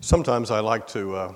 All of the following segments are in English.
Sometimes I like to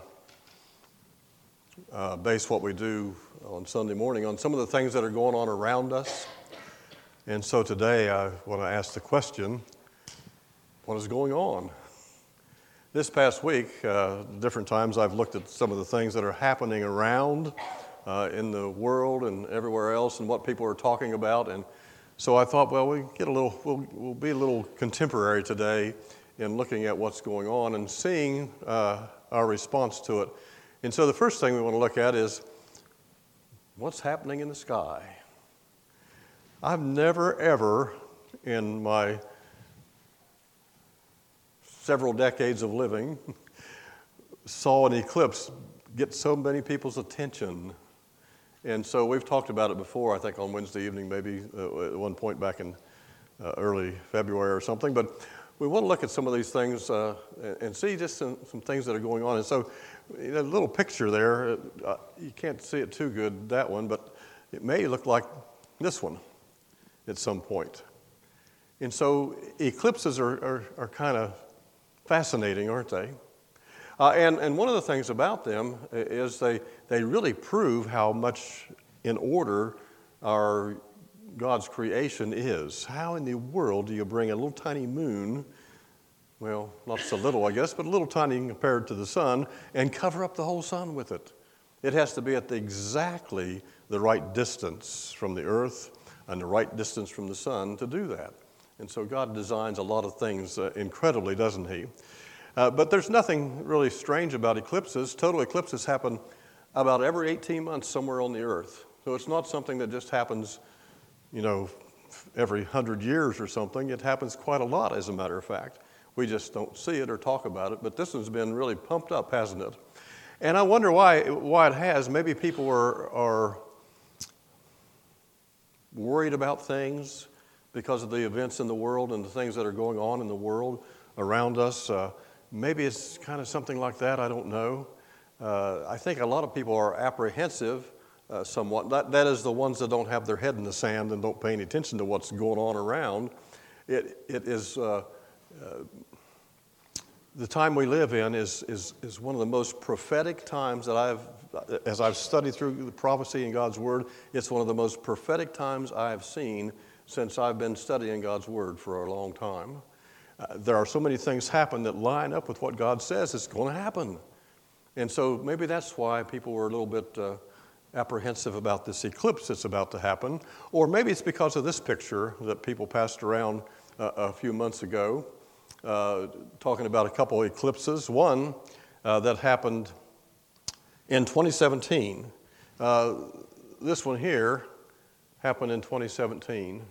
base what we do on Sunday morning on some of the things that are going on around us. And so today I want to ask the question, what is going on? This past week, different times I've looked at some of the things that are happening around in the world and everywhere else and what people are talking about. And so I thought, well, we'll be a little contemporary today in looking at what's going on and seeing our response to it. And so the first thing we want to look at is what's happening in the sky. I've never, ever, in my several decades of living, saw an eclipse get so many people's attention. And so we've talked about it before, I think on Wednesday evening, maybe at one point back in early February or something. But we want to look at some of these things and see just some things that are going on. And so, a little picture there, you can't see it too good, that one, but it may look like this one at some point. And so eclipses are kind of fascinating, aren't they? And one of the things about them is they really prove how much in order our God's creation is. How in the world do you bring a little tiny moon, well, not so little, I guess, but a little tiny compared to the sun, and cover up the whole sun with it? It has to be at exactly the right distance from the earth and the right distance from the sun to do that. And so God designs a lot of things incredibly, doesn't he? But there's nothing really strange about eclipses. Total eclipses happen about every 18 months somewhere on the earth. So it's not something that just happens every 100 years or something. It happens quite a lot, as a matter of fact. We just don't see it or talk about it, but this one's been really pumped up, hasn't it? And I wonder why it has. Maybe people are worried about things because of the events in the world and the things that are going on in the world around us. Maybe it's kind of something like that, I don't know. I think a lot of people are apprehensive somewhat. That is the ones that don't have their head in the sand and don't pay any attention to what's going on around. It is the time we live in is one of the most prophetic times that as I've studied through the prophecy in God's Word, it's one of the most prophetic times I have seen since I've been studying God's Word for a long time. There are so many things happen that line up with what God says is going to happen. And so maybe that's why people were a little bit apprehensive about this eclipse that's about to happen. Or maybe it's because of this picture that people passed around a few months ago, talking about a couple of eclipses. One that happened in 2017. This one here happened in 2017,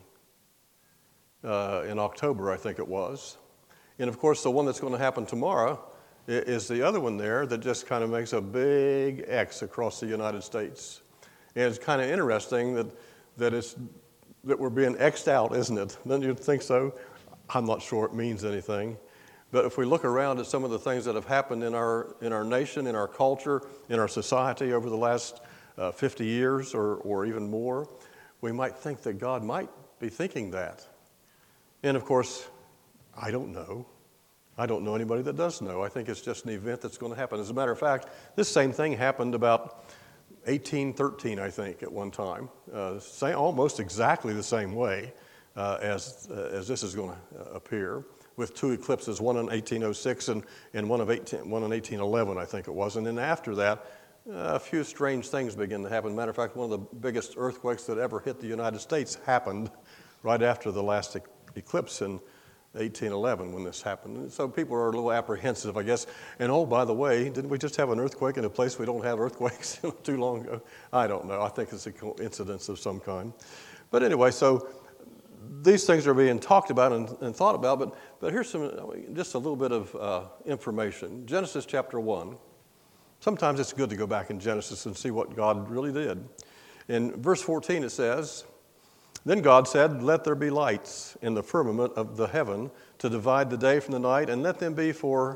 in October, I think it was. And of course, the one that's going to happen tomorrow is the other one there that just kind of makes a big X across the United States. And it's kind of interesting that we're being X'd out, isn't it? Don't you think so? I'm not sure it means anything. But if we look around at some of the things that have happened in our nation, in our culture, in our society over the last 50 years or even more, we might think that God might be thinking that. And of course, I don't know. I don't know anybody that does know. I think it's just an event that's going to happen. As a matter of fact, this same thing happened about 1813, I think, at one time. Almost exactly the same way as this is going to appear, with two eclipses, one in 1806 and one in 1811, I think it was. And then after that, a few strange things began to happen. Matter of fact, one of the biggest earthquakes that ever hit the United States happened right after the last eclipse in 1811 when this happened. And so people are a little apprehensive, I guess. And oh, by the way, didn't we just have an earthquake in a place we don't have earthquakes too long ago? I don't know. I think it's a coincidence of some kind. But anyway, so these things are being talked about and thought about. But here's just a little bit of information. Genesis chapter 1. Sometimes it's good to go back in Genesis and see what God really did. In verse 14 it says, "Then God said, 'Let there be lights in the firmament of the heaven to divide the day from the night, and let them be for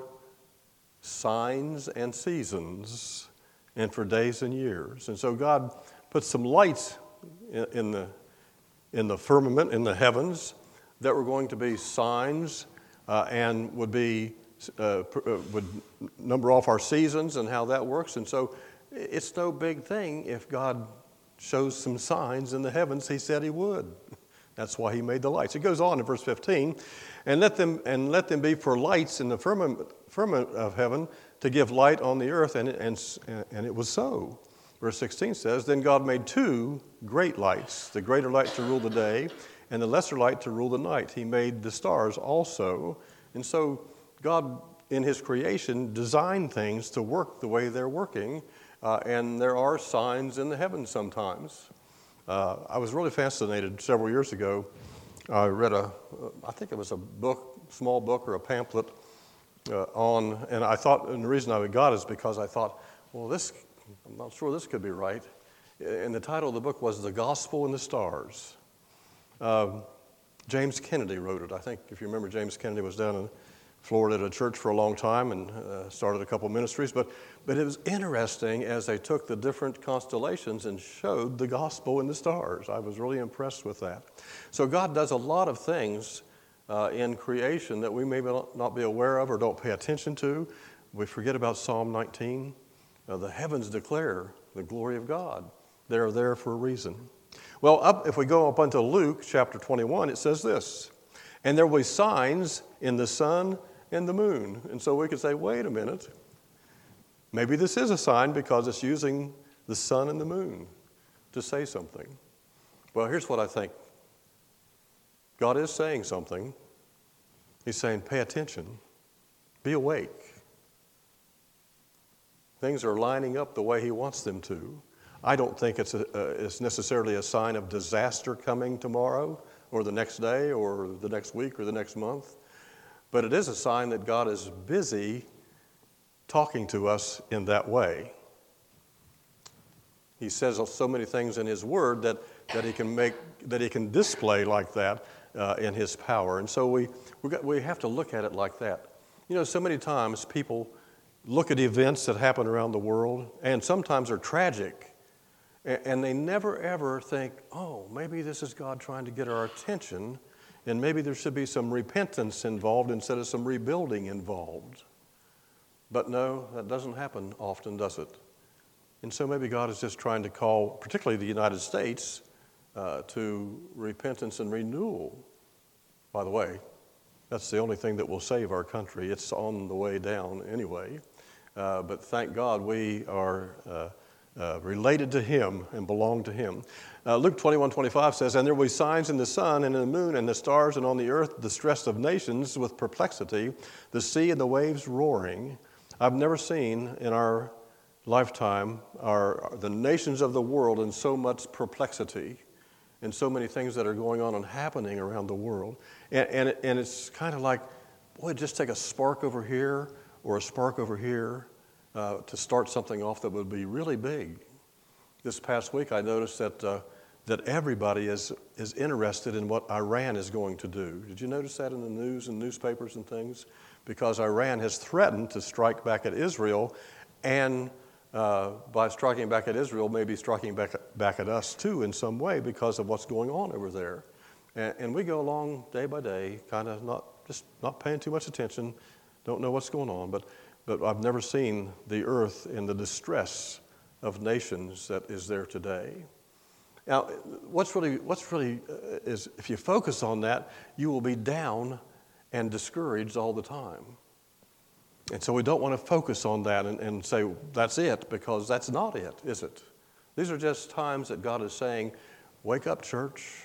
signs and seasons, and for days and years.'" And so God put some lights in the firmament, in the heavens, that were going to be signs and would be would number off our seasons and how that works. And so it's no big thing if God shows some signs in the heavens. He said he would. That's why he made the lights. It goes on in verse 15, and let them be for lights in the firmament of heaven to give light on the earth, and it was so. Verse 16 says, then God made two great lights, the greater light to rule the day, and the lesser light to rule the night. He made the stars also. And so God, in his creation, designed things to work the way they're working, and there are signs in the heavens sometimes. I was really fascinated several years ago. I read I think it was a book, small book or a pamphlet and I thought, and the reason I got it is because I thought, well, I'm not sure this could be right. And the title of the book was The Gospel in the Stars. James Kennedy wrote it. I think, if you remember, James Kennedy was down in Florida at a church for a long time and started a couple ministries. But it was interesting as they took the different constellations and showed the gospel in the stars. I was really impressed with that. So God does a lot of things in creation that we may not be aware of or don't pay attention to. We forget about Psalm 19. The heavens declare the glory of God. They're there for a reason. Well, if we go up unto Luke chapter 21, it says this, and there will be signs in the sun and the moon. And so we could say, wait a minute, maybe this is a sign because it's using the sun and the moon to say something. Well, here's what I think. God is saying something. He's saying, pay attention, be awake. Things are lining up the way he wants them to. I don't think it's necessarily a sign of disaster coming tomorrow or the next day or the next week or the next month. But it is a sign that God is busy talking to us in that way. He says so many things in his word that he can display like that in his power. And so we have to look at it like that. You know, so many times people look at events that happen around the world, and sometimes are tragic, and they never ever think, oh, maybe this is God trying to get our attention, and maybe there should be some repentance involved instead of some rebuilding involved. But no, that doesn't happen often, does it? And so maybe God is just trying to call, particularly the United States, to repentance and renewal. By the way, that's the only thing that will save our country. It's on the way down anyway. But thank God we are related to him and belong to him. Luke 21:25 says, and there will be signs in the sun and in the moon and the stars and on the earth, the stress of nations with perplexity, the sea and the waves roaring. I've never seen in our lifetime the nations of the world in so much perplexity and so many things that are going on and happening around the world. And it's kind of like, boy, just take a spark over here or a spark over here to start something off that would be really big. This past week I noticed that everybody is interested in what Iran is going to do. Did you notice that in the news and newspapers and things? Because Iran has threatened to strike back at Israel, and by striking back at Israel, maybe striking back at us too in some way because of what's going on over there. And we go along day by day, kind of not paying too much attention, don't know what's going on, but I've never seen the earth in the distress of nations that is there today. Now, what's really is if you focus on that, you will be down and discouraged all the time. And so we don't want to focus on that and say, that's it, because that's not it, is it? These are just times that God is saying, wake up, church.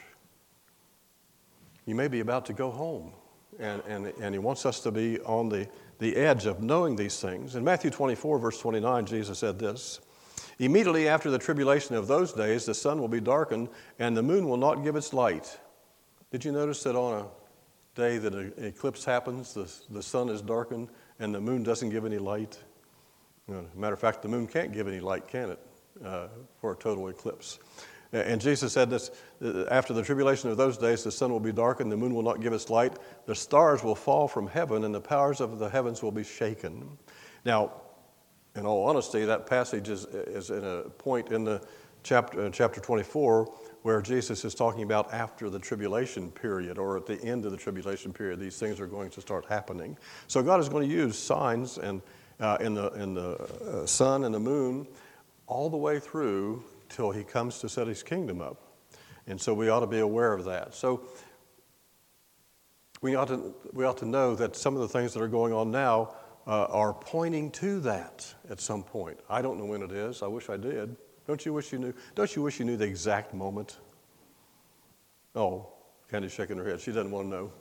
You may be about to go home. And he wants us to be on the edge of knowing these things. In Matthew 24, verse 29, Jesus said this, immediately after the tribulation of those days, the sun will be darkened, and the moon will not give its light. Did you notice that on a day that an eclipse happens, the sun is darkened, and the moon doesn't give any light? As a matter of fact, the moon can't give any light, can it, for a total eclipse? And Jesus said this, after the tribulation of those days, the sun will be darkened, the moon will not give its light, the stars will fall from heaven, and the powers of the heavens will be shaken. Now, in all honesty, that passage is in a point in the chapter 24 where Jesus is talking about after the tribulation period or at the end of the tribulation period, these things are going to start happening. So God is going to use signs and in the sun and the moon all the way through till he comes to set his kingdom up. And so we ought to be aware of that. So we ought to know that some of the things that are going on now are pointing to that at some point. I don't know when it is. I wish I did. Don't you wish you knew? Don't you wish you knew the exact moment? Oh, Candy's shaking her head. She doesn't want to know.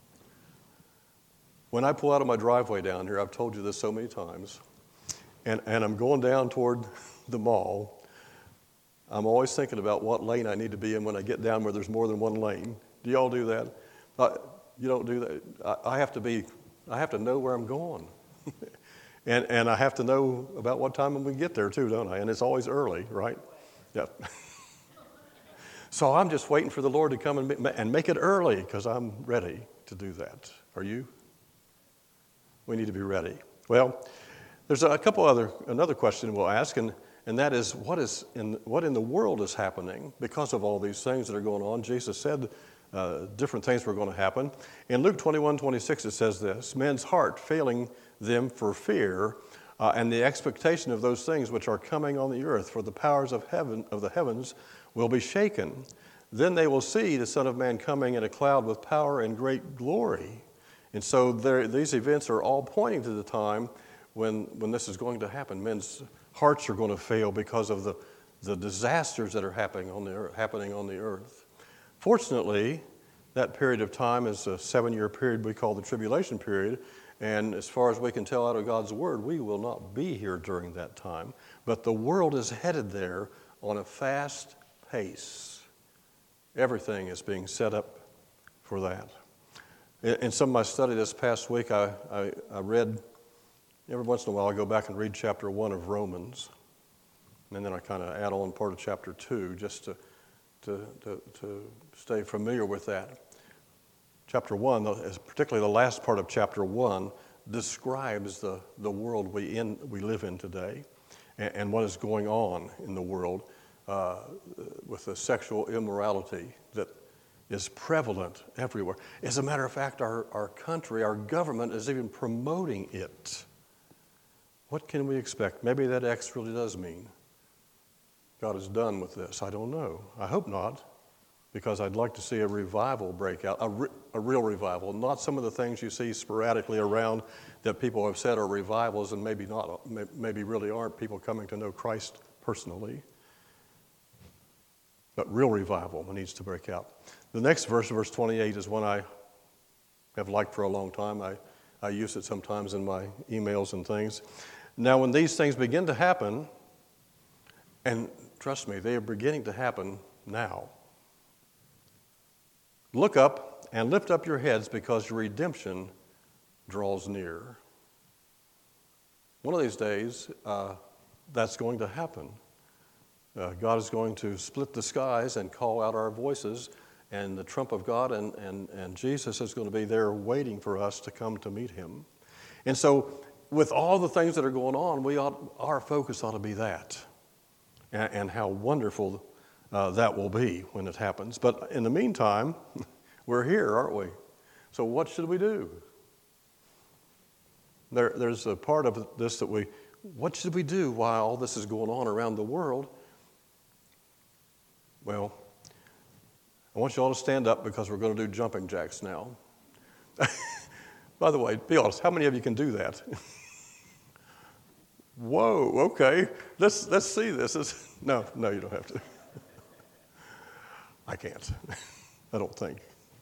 When I pull out of my driveway down here, I've told you this so many times, and I'm going down toward the mall, I'm always thinking about what lane I need to be in when I get down where there's more than one lane. Do y'all do that? You don't do that? I have to know where I'm going. And I have to know about what time I'm going to get there too, don't I? And it's always early, right? Yeah. So I'm just waiting for the Lord to come and make it early because I'm ready to do that. Are you? We need to be ready. Well, there's another question we'll ask, and that is what in the world is happening because of all these things that are going on. Jesus said different things were going to happen. In Luke 21:26, it says this: men's heart failing them for fear and the expectation of those things which are coming on the earth, for the powers of the heavens will be shaken. Then they will see the Son of Man coming in a cloud with power and great glory. And so these events are all pointing to the time when this is going to happen. Men's hearts are going to fail because of the disasters that are happening on the earth. Fortunately, that period of time is a 7-year period we call the tribulation period. And as far as we can tell out of God's word, we will not be here during that time. But the world is headed there on a fast pace. Everything is being set up for that. In some of my study this past week, I read, every once in a while I go back and read chapter 1 of Romans. And then I kind of add on part of chapter 2 just to stay familiar with that. Chapter 1, particularly the last part of chapter 1, describes the world we live in today and what is going on in the world with the sexual immorality that is prevalent everywhere. As a matter of fact, our country, our government is even promoting it. What can we expect? Maybe that X really does mean God is done with this. I don't know. I hope not, because I'd like to see a revival break out, a real revival, not some of the things you see sporadically around that people have said are revivals and maybe really aren't people coming to know Christ personally. But real revival needs to break out. The next verse, verse 28, is one I have liked for a long time. I use it sometimes in my emails and things. Now, when these things begin to happen, and trust me, they are beginning to happen now. Look up and lift up your heads because your redemption draws near. One of these days, that's going to happen. God is going to split the skies and call out our voices, and the trump of God and Jesus is going to be there waiting for us to come to meet him. And so with all the things that are going on, our focus ought to be that and how wonderful that will be when it happens. But in the meantime, we're here, aren't we? So what should we do? There's a part of this what should we do while all this is going on around the world? Well, I want you all to stand up because we're going to do jumping jacks now. By the way, be honest, how many of you can do that? Whoa, okay. Let's see this. No, you don't have to. I can't. I don't think.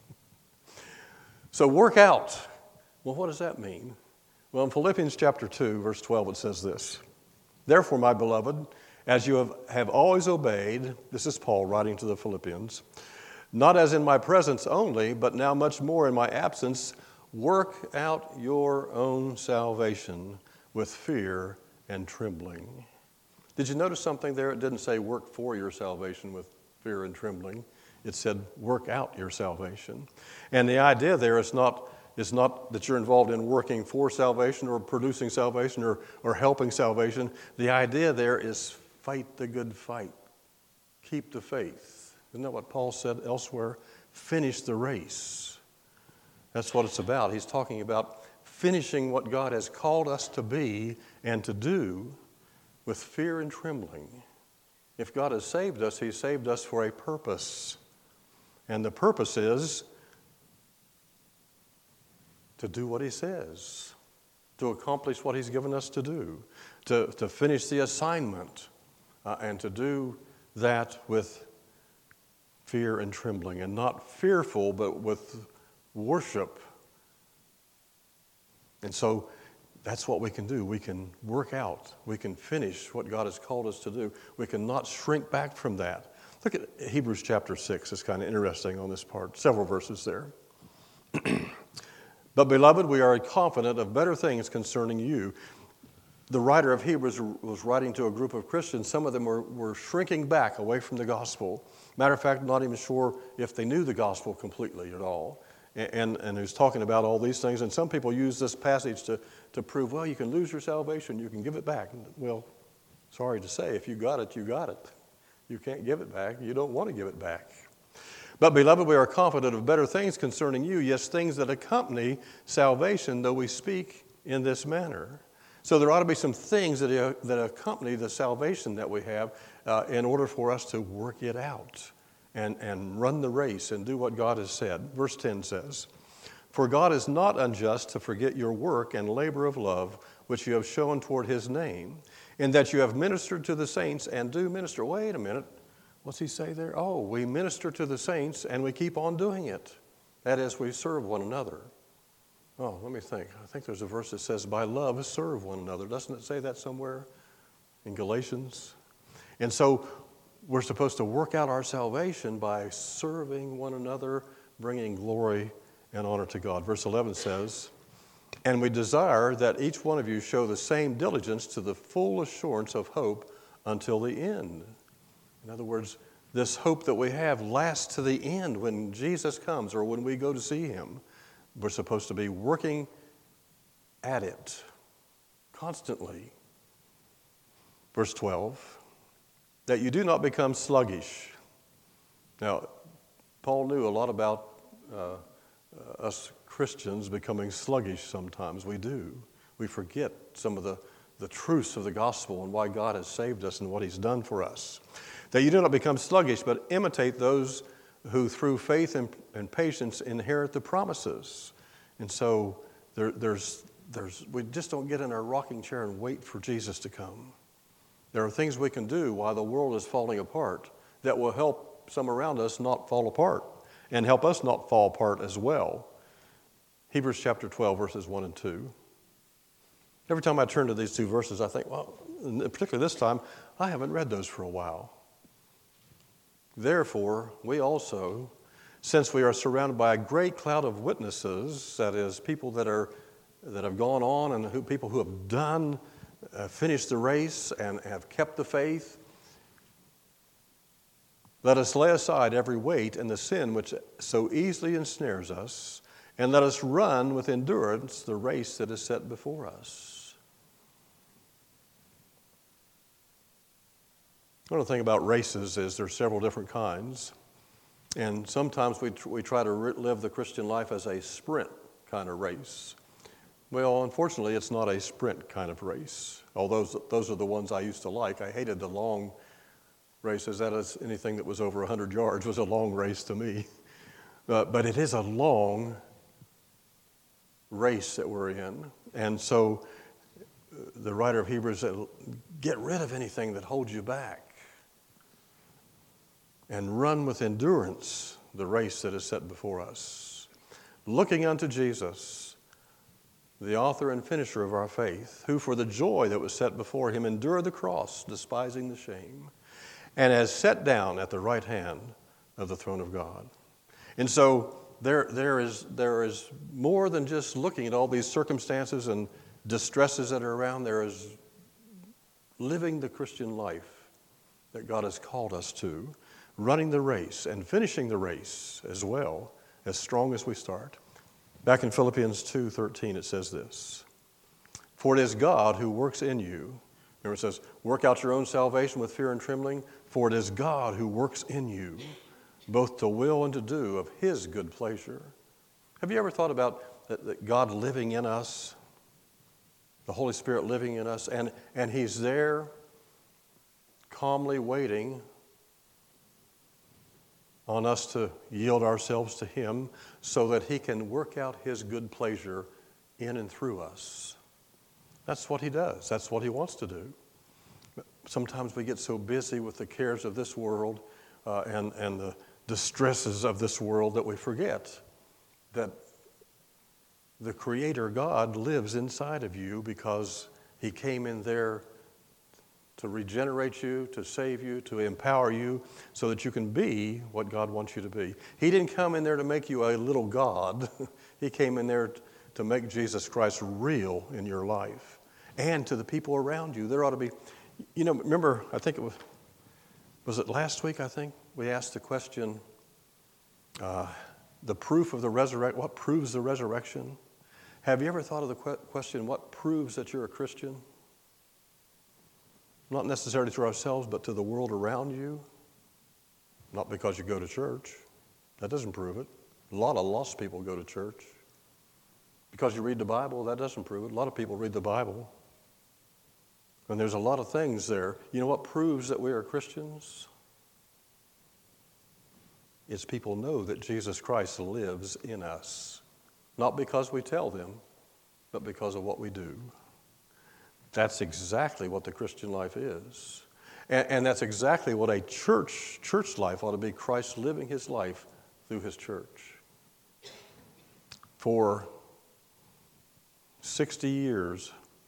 So work out. Well, what does that mean? Well, in Philippians chapter 2, verse 12, it says this: Therefore, my beloved, as you have always obeyed, this is Paul writing to the Philippians, not as in my presence only, but now much more in my absence, work out your own salvation with fear and trembling. Did you notice something there? It didn't say work for your salvation with fear and trembling. It said work out your salvation. And the idea there is not that you're involved in working for salvation or producing salvation or helping salvation. The idea there is fight the good fight. Keep the faith. Isn't that what Paul said elsewhere? Finish the race. That's what it's about. He's talking about finishing what God has called us to be and to do with fear and trembling. If God has saved us, He saved us for a purpose. And the purpose is to do what He says, to accomplish what He's given us to do, to finish the assignment, and to do that with fear and trembling, and not fearful, but with worship. And so that's what we can do. We can work out. We can finish what God has called us to do. We can not shrink back from that. Look at Hebrews chapter 6. It's kind of interesting on this part. Several verses there. But beloved, we are confident of better things concerning you. The writer of Hebrews was writing to a group of Christians. Some of them were shrinking back away from the gospel. Matter of fact, not even sure if they knew the gospel completely at all. And he's talking about all these things. And some people use this passage to prove, well, you can lose your salvation, you can give it back. Well, sorry to say, if you got it, you got it. You can't give it back. You don't want to give it back. But, beloved, we are confident of better things concerning you, yes, things that accompany salvation, though we speak in this manner. So there ought to be some things that accompany the salvation that we have in order for us to work it out and run the race and do what God has said. Verse 10 says, "For God is not unjust to forget your work and labor of love, which you have shown toward His name, in that you have ministered to the saints and do minister." Wait a minute. What's he say there? Oh, we minister to the saints and we keep on doing it. That is, we serve one another. Oh, let me think. I think there's a verse that says, by love, serve one another. Doesn't it say that somewhere in Galatians? And so we're supposed to work out our salvation by serving one another, bringing glory and honor to God. Verse 11 says, "And we desire that each one of you show the same diligence to the full assurance of hope until the end." In other words, this hope that we have lasts to the end when Jesus comes or when we go to see Him. We're supposed to be working at it constantly. Verse 12, "that you do not become sluggish." Now, Paul knew a lot about us Christians becoming sluggish sometimes. We do. We forget some of the truths of the gospel and why God has saved us and what He's done for us. "That you do not become sluggish, but imitate those who through faith and patience inherit the promises." And so we just don't get in our rocking chair and wait for Jesus to come. There are things we can do while the world is falling apart that will help some around us not fall apart and help us not fall apart as well. Hebrews chapter 12, verses 1 and 2. Every time I turn to these two verses, I think, well, particularly this time, I haven't read those for a while. "Therefore, we also, since we are surrounded by a great cloud of witnesses," that is, people that have gone on and people who have done, finished the race and have kept the faith, "let us lay aside every weight and the sin which so easily ensnares us, and let us run with endurance the race that is set before us." One of the things about races is there's several different kinds. And sometimes we try to live the Christian life as a sprint kind of race. Well, unfortunately, it's not a sprint kind of race. Although those are the ones I used to like. I hated the long races. That is, anything that was over 100 yards was a long race to me. But it is a long race that we're in. And so the writer of Hebrews said, get rid of anything that holds you back and run with endurance the race that is set before us, looking unto Jesus, the author and finisher of our faith, who for the joy that was set before Him endured the cross, despising the shame, and has sat down at the right hand of the throne of God. And so there is more than just looking at all these circumstances and distresses that are around. There is living the Christian life that God has called us to, running the race and finishing the race as well, as strong as we start. Back in Philippians 2:13 it says this, "For it is God who works in you." Remember it says, work out your own salvation with fear and trembling. "For it is God who works in you, both to will and to do of his good pleasure. Have you ever thought about that God living in us, the Holy Spirit living in us, and he's there calmly waiting on us to yield ourselves to him so that he can work out his good pleasure in and through us? That's what he does. That's what he wants to do. Sometimes we get so busy with the cares of this world and the distresses of this world that we forget that the Creator God lives inside of you because he came in there to regenerate you, to save you, to empower you so that you can be what God wants you to be. He didn't come in there to make you a little God. He came in there to make Jesus Christ real in your life and to the people around you. There ought to be, remember, I think it was it last week, I think? We asked the question, the proof of the resurrection, what proves the resurrection? Have you ever thought of the question, what proves that you're a Christian? Not necessarily to ourselves, but to the world around you. Not because you go to church. That doesn't prove it. A lot of lost people go to church. Because you read the Bible, that doesn't prove it. A lot of people read the Bible. And there's a lot of things there. You know what proves that we are Christians? It's people know that Jesus Christ lives in us. Not because we tell them, but because of what we do. That's exactly what the Christian life is. And that's exactly what a church life ought to be, Christ living his life through his church. For 60 years,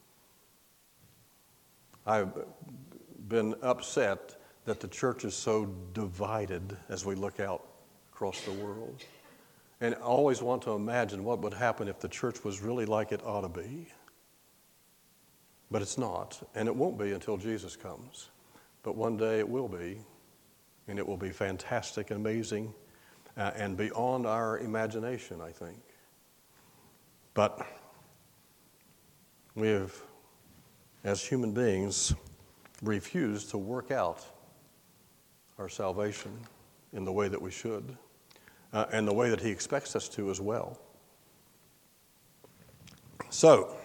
I've been upset that the church is so divided as we look out across the world. And I always want to imagine what would happen if the church was really like it ought to be. But it's not, and it won't be until Jesus comes. But one day it will be, and it will be fantastic and amazing and beyond our imagination, I think. But we have, as human beings, refused to work out our salvation in the way that we should, and the way that he expects us to as well. So,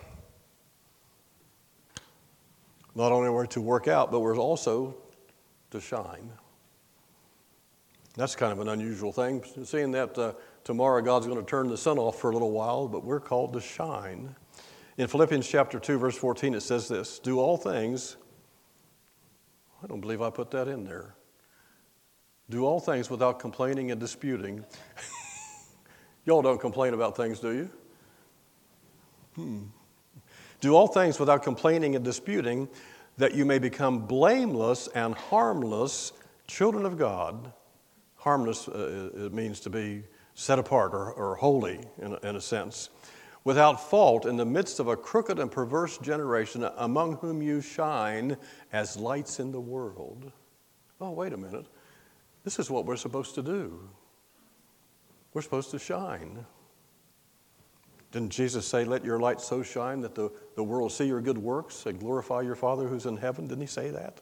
not only are we to work out, but we're also to shine. That's kind of an unusual thing, seeing that tomorrow God's going to turn the sun off for a little while, but we're called to shine. In Philippians chapter 2, verse 14, it says this, do all things, I don't believe I put that in there. Do all things without complaining and disputing. Y'all don't complain about things, do you? Do all things without complaining and disputing, that you may become blameless and harmless children of God. Harmless, it means to be set apart or holy in a sense. Without fault in the midst of a crooked and perverse generation, among whom you shine as lights in the world. Oh, wait a minute. This is what we're supposed to do. We're supposed to shine. Didn't Jesus say, let your light so shine that the world will see your good works and glorify your Father who's in heaven? Didn't he say that?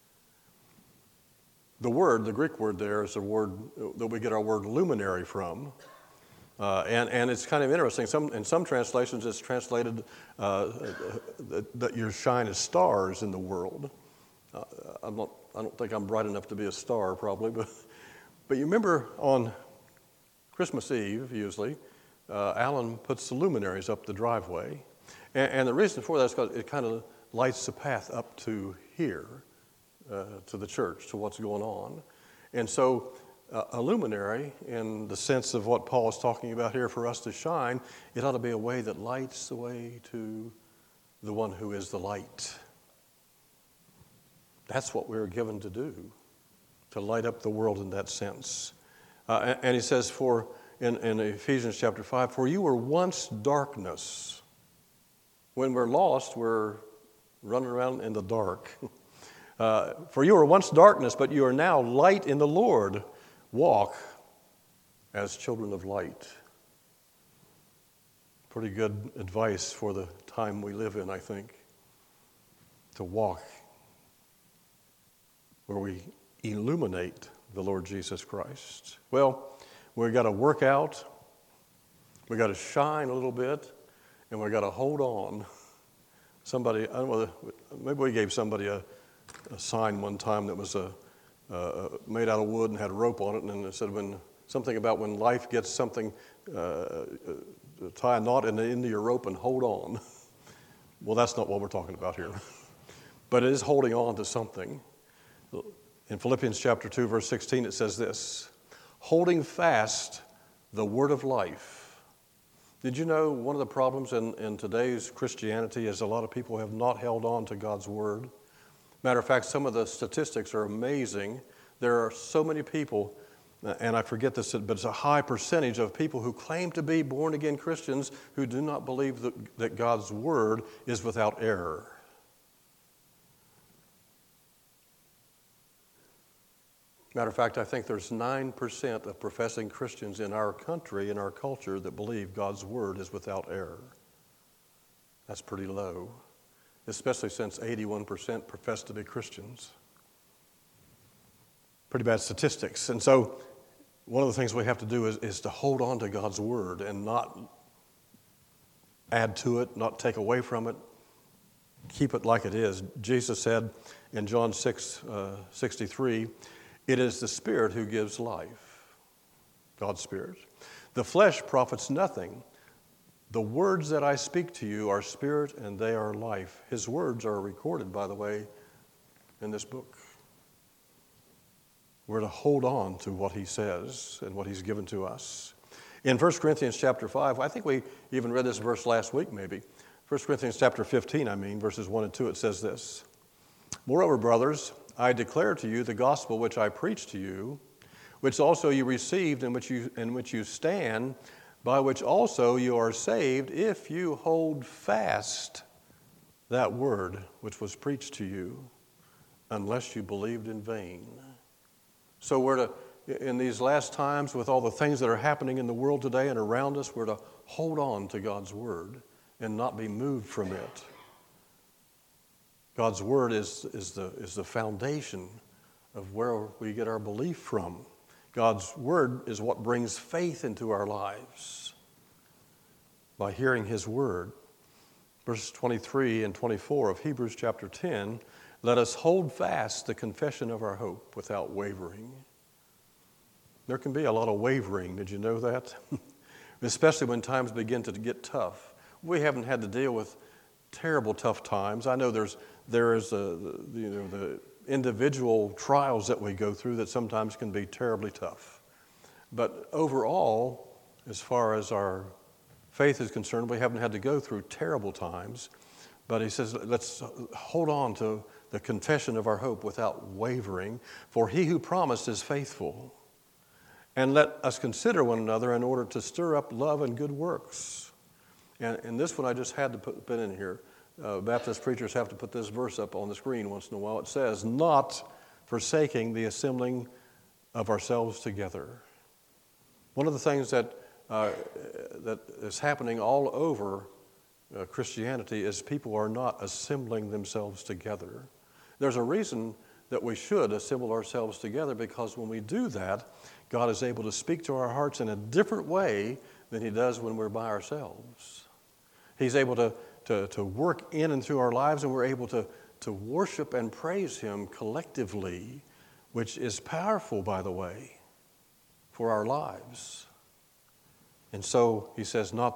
The Greek word there is the word that we get our word luminary from. And it's kind of interesting. In some translations, it's translated that you shine as stars in the world. I don't think I'm bright enough to be a star, probably, but you remember on Christmas Eve, usually, Alan puts the luminaries up the driveway, and the reason for that is because it kind of lights the path up to here, to the church, to what's going on. And so a luminary, in the sense of what Paul is talking about here for us to shine, it ought to be a way that lights the way to the one who is the light. That's what we're given to do, to light up the world in that sense. And he says, in Ephesians chapter 5, for you were once darkness. When we're lost, we're running around in the dark. For you were once darkness, but you are now light in the Lord. Walk as children of light. Pretty good advice for the time we live in, I think. To walk where we illuminate the Lord Jesus Christ? Well, we've got to work out, we've got to shine a little bit, and we've got to hold on. Somebody, I don't know, maybe we gave somebody a sign one time that was made out of wood and had a rope on it, and then it said something about when life gets something, tie a knot in the end of your rope and hold on. Well, that's not what we're talking about here. But it is holding on to something. In Philippians chapter 2, verse 16, it says this, holding fast the word of life. Did you know one of the problems in today's Christianity is a lot of people have not held on to God's word? Matter of fact, some of the statistics are amazing. There are so many people, and I forget this, but it's a high percentage of people who claim to be born-again Christians who do not believe that God's word is without error. Matter of fact, I think there's 9% of professing Christians in our country, in our culture, that believe God's word is without error. That's pretty low, especially since 81% profess to be Christians. Pretty bad statistics. And so one of the things we have to do is to hold on to God's word and not add to it, not take away from it, keep it like it is. Jesus said in John 6:63, it is the Spirit who gives life, God's Spirit. The flesh profits nothing. The words that I speak to you are spirit and they are life. His words are recorded, by the way, in this book. We're to hold on to what he says and what he's given to us. In 1 Corinthians chapter 5, I think we even read this verse last week maybe. 1 Corinthians chapter 15, verses 1 and 2, it says this. Moreover, brothers, I declare to you the gospel which I preached to you, which also you received, in which you stand, by which also you are saved, if you hold fast that word which was preached to you, unless you believed in vain. So we're to, in these last times, with all the things that are happening in the world today and around us, we're to hold on to God's word and not be moved from it. God's word is the foundation of where we get our belief from. God's word is what brings faith into our lives by hearing his word. Verses 23 and 24 of Hebrews chapter 10, let us hold fast the confession of our hope without wavering. There can be a lot of wavering, did you know that? Especially when times begin to get tough. We haven't had to deal with terrible tough times. I know there is the individual trials that we go through that sometimes can be terribly tough. But overall, as far as our faith is concerned, we haven't had to go through terrible times. But he says, let's hold on to the confession of our hope without wavering, for he who promised is faithful. And let us consider one another in order to stir up love and good works. And this one I just had to put in here. Baptist preachers have to put this verse up on the screen once in a while. It says, not forsaking the assembling of ourselves together. One of the things that is happening all over Christianity is people are not assembling themselves together. There's a reason that we should assemble ourselves together, because when we do that, God is able to speak to our hearts in a different way than he does when we're by ourselves. He's able to work in and through our lives, and we're able to worship and praise him collectively, which is powerful, by the way, for our lives. And so he says not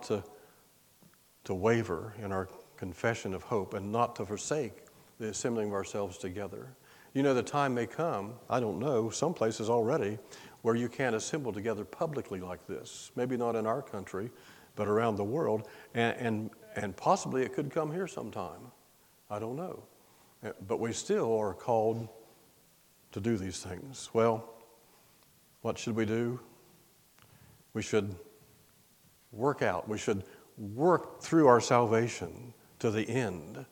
to waver in our confession of hope and not to forsake the assembling of ourselves together. You know, the time may come, I don't know, some places already, where you can't assemble together publicly like this. Maybe not in our country, but around the world. And possibly it could come here sometime. I don't know. But we still are called to do these things. Well, what should we do? We should work out. We should work through our salvation to the end.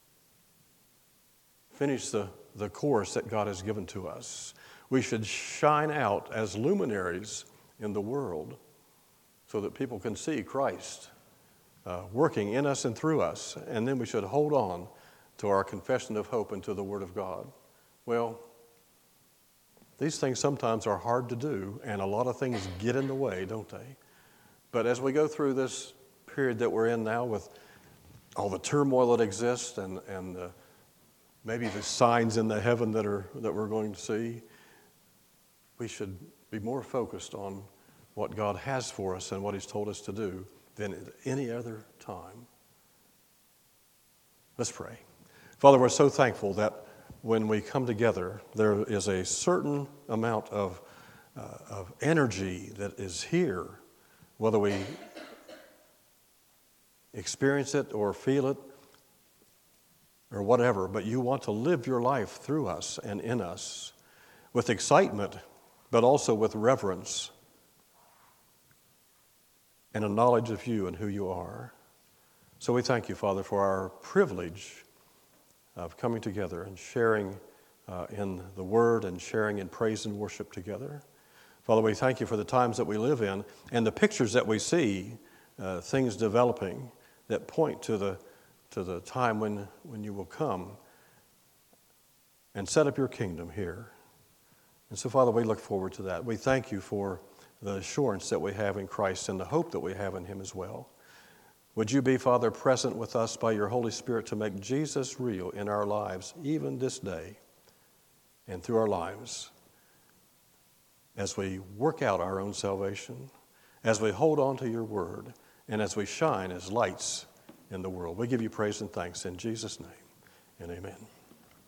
Finish the course that God has given to us. We should shine out as luminaries in the world so that people can see Christ working in us and through us. And then we should hold on to our confession of hope and to the Word of God. Well, These things sometimes are hard to do, and a lot of things get in the way, don't they? But as we go through this period that we're in now with all the turmoil that exists and maybe the signs in the heaven that we're going to see, we should be more focused on what God has for us and what He's told us to do than at any other time. Let's pray. Father, we're so thankful that when we come together, there is a certain amount of energy that is here, whether we experience it or feel it or whatever, but you want to live your life through us and in us with excitement, but also with reverence and a knowledge of you and who you are. So we thank you, Father, for our privilege of coming together and sharing in the Word and sharing in praise and worship together. Father, we thank you for the times that we live in and the pictures that we see, things developing that point to the time when you will come and set up your kingdom here. And so, Father, we look forward to that. We thank you for the assurance that we have in Christ and the hope that we have in Him as well. Would you be, Father, present with us by your Holy Spirit to make Jesus real in our lives, even this day and through our lives, as we work out our own salvation, as we hold on to your word, and as we shine as lights in the world. We give you praise and thanks in Jesus' name, and amen.